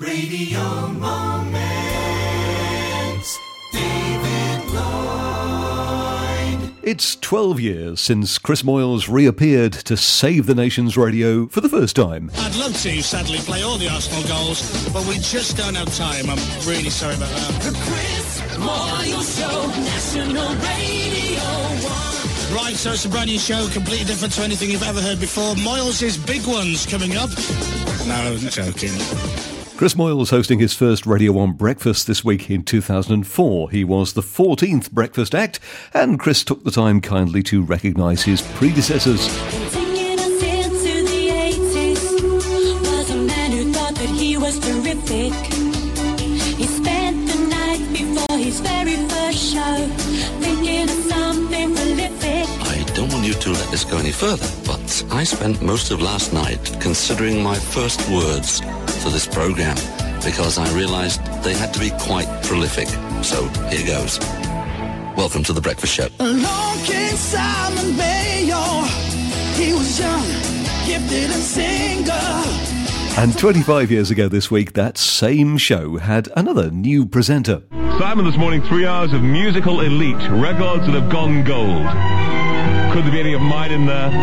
Radio Moments, David Lloyd. It's 12 years since Chris Moyles reappeared to save the nation's radio for the first time. I'd love to, sadly, play all the Arsenal goals, but we just don't have time. I'm really sorry about that. The Chris Moyles Show, National Radio 1. Right, so it's a brand new show, completely different to anything you've ever heard before. Moyles' Big Ones coming up. No, I'm joking. Chris Moyles hosting his first Radio 1 breakfast this week in 2004. He was the 14th breakfast act, and Chris took the time kindly to recognise his predecessors. Taking us into the 80s was a man who thought that he was terrific. He spent the night before his very first show thinking of something prolific. I don't want you to let this go any further, but I spent most of last night considering my first words for this programme because I realised they had to be quite prolific. So here goes. Welcome to The Breakfast Show. Along came Simon Mayo. He was young, gifted and single. And 25 years ago this week, that same show had another new presenter. Simon this morning, 3 hours of musical elite, records that have gone gold. Could there be any of mine in there?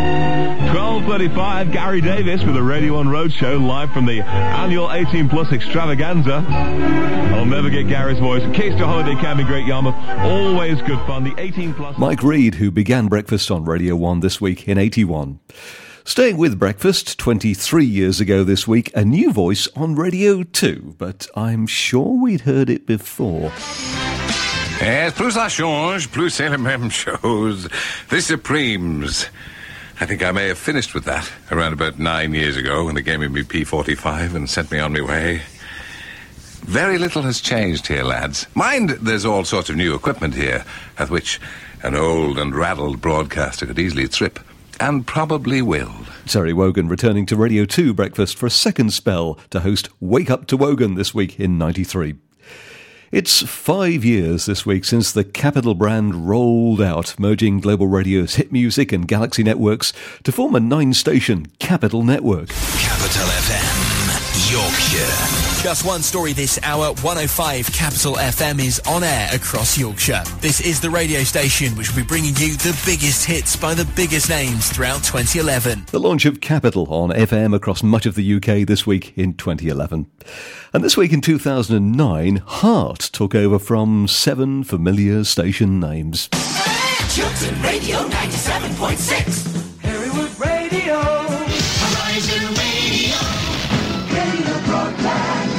12:35, Gary Davis with a Radio 1 Roadshow live from the annual 18 Plus extravaganza. I'll never get Gary's voice. Case to Holiday Camp in Great Yarmouth, always good fun. The 18 Plus. Mike Reid, who began breakfast on Radio 1 this week in 81. Staying with breakfast, 23 years ago this week, a new voice on Radio 2, but I'm sure we'd heard it before. Yes, plus ça change, plus c'est les mêmes choses. The Supremes. I think I may have finished with that around about 9 years ago when they gave me P45 and sent me on my way. Very little has changed here, lads. Mind, there's all sorts of new equipment here, at which an old and raddled broadcaster could easily trip, and probably will. Terry Wogan returning to Radio 2 breakfast for a second spell to host Wake Up to Wogan this week in 93. It's 5 years this week since the Capital brand rolled out, merging Global Radio's hit music and Galaxy networks to form a 9-station Capital network. Capital FM, Yorkshire. Just one story this hour. 105 Capital FM is on air across Yorkshire. This is the radio station which will be bringing you the biggest hits by the biggest names throughout 2011. The launch of Capital on FM across much of the UK this week in 2011. And this week in 2009, Heart took over from 7 familiar station names. Chilton Radio 97.6. Herrywood Radio. Horizon Radio. Radio Broadband.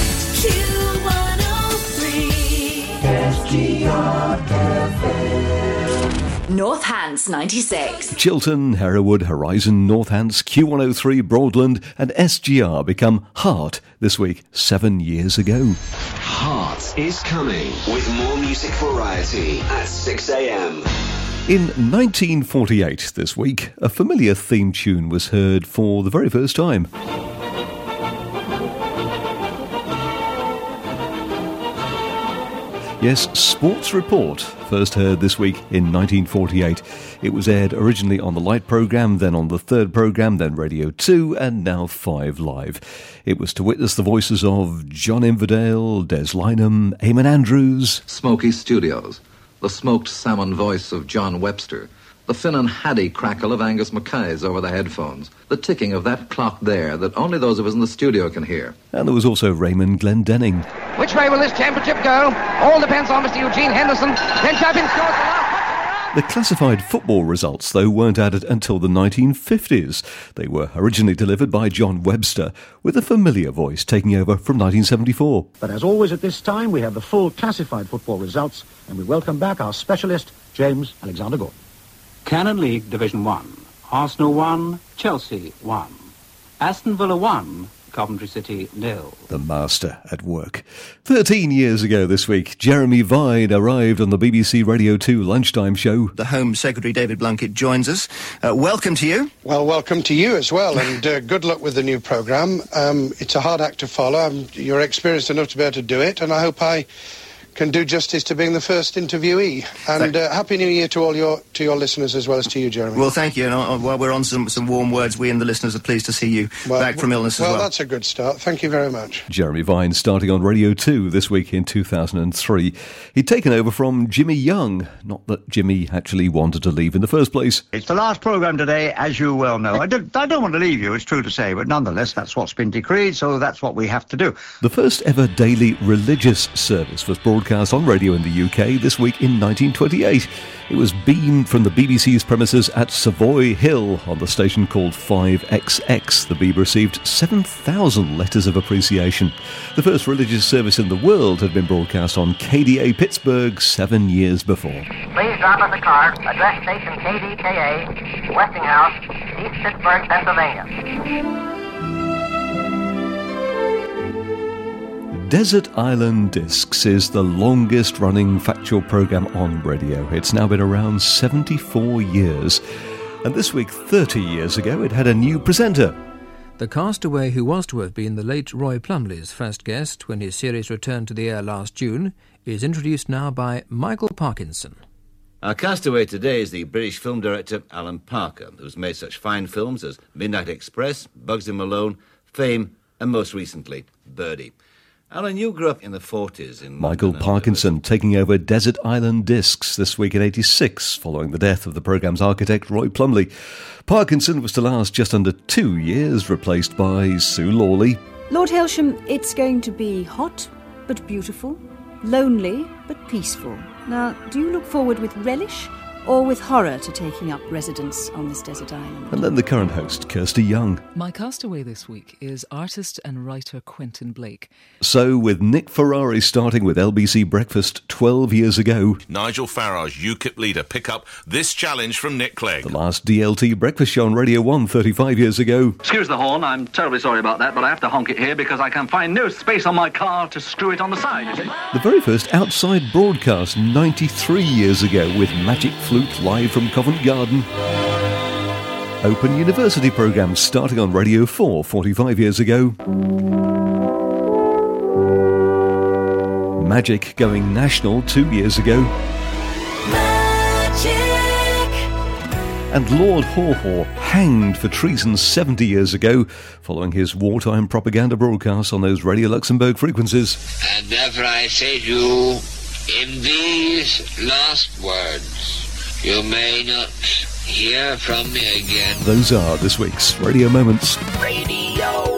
Q103. SGR Northants 96. Chilton, Hereward, Horizon, Northants, Q103, Broadland and SGR become Heart this week 7 years ago. Heart is coming with more music variety at 6 a.m. In 1948 this week, a familiar theme tune was heard for the very first time. Yes, Sports Report, first heard this week in 1948. It was aired originally on the Light programme, then on the Third programme, then Radio 2, and now 5 Live. It was to witness the voices of John Inverdale, Des Lynam, Eamon Andrews. Smoky Studios, the smoked salmon voice of John Webster, the Finn and Haddy crackle of Angus Mackay's over the headphones, the ticking of that clock there that only those of us in the studio can hear. And there was also Raymond Glendenning. Which way will this championship go? All depends on Mr. Eugene Henderson. Then Chapin scores the last. The classified football results, though, weren't added until the 1950s. They were originally delivered by John Webster, with a familiar voice taking over from 1974. But as always at this time, we have the full classified football results, and we welcome back our specialist, James Alexander-Gordon. Cannon League Division 1. Arsenal 1, Chelsea 1. Aston Villa 1, Coventry City 0. The master at work. 13 years ago this week, Jeremy Vine arrived on the BBC Radio 2 lunchtime show. The Home Secretary David Blunkett joins us. Welcome to you. Well, welcome to you as well, and good luck with the new programme. It's a hard act to follow. You're experienced enough to be able to do it, and I hope I can do justice to being the first interviewee. And Happy New Year to all your listeners as well as to you, Jeremy. Well, thank you. And while we're on some warm words, we and the listeners are pleased to see you back from illness as well. Well, that's a good start. Thank you very much. Jeremy Vine starting on Radio 2 this week in 2003. He'd taken over from Jimmy Young. Not that Jimmy actually wanted to leave in the first place. It's the last programme today, as you well know. I don't want to leave you, it's true to say, but nonetheless, that's what's been decreed, so that's what we have to do. The first ever daily religious service was broadcast on radio in the UK this week in 1928. It was beamed from the BBC's premises at Savoy Hill on the station called 5XX. The Beeb received 7,000 letters of appreciation. The first religious service in the world had been broadcast on KDA Pittsburgh 7 years before. Please drop us a card, address station KDKA, Westinghouse, East Pittsburgh, Pennsylvania. Desert Island Discs is the longest-running factual programme on radio. It's now been around 74 years. And this week, 30 years ago, it had a new presenter. The castaway who was to have been the late Roy Plumley's first guest when his series returned to the air last June is introduced now by Michael Parkinson. Our castaway today is the British film director Alan Parker, who's made such fine films as Midnight Express, Bugsy Malone, Fame, and most recently, Birdie. Alan, you grew up in the 40s in Michael Parkinson taking over Desert Island Discs this week in 86, following the death of the programme's architect, Roy Plumley. Parkinson was to last just under 2 years, replaced by Sue Lawley. Lord Hailsham, it's going to be hot but beautiful, lonely but peaceful. Now, do you look forward with relish or with horror to taking up residence on this desert island? And then the current host, Kirsty Young. My castaway this week is artist and writer Quentin Blake. So, with Nick Ferrari starting with LBC Breakfast 12 years ago. Nigel Farage, UKIP leader, pick up this challenge from Nick Clegg. The last DLT breakfast show on Radio 1 35 years ago. Excuse the horn, I'm terribly sorry about that, but I have to honk it here because I can find no space on my car to screw it on the side, you see. The very first outside broadcast 93 years ago with Magic Flute live from Covent Garden. Open University programmes starting on Radio 4 45 years ago. Magic going national 2 years ago. Magic! And Lord Haw-Haw hanged for treason 70 years ago, following his wartime propaganda broadcasts on those Radio Luxembourg frequencies. And therefore I say to you, in these last words, you may not hear from me again. Those are this week's Radio Moments. Radio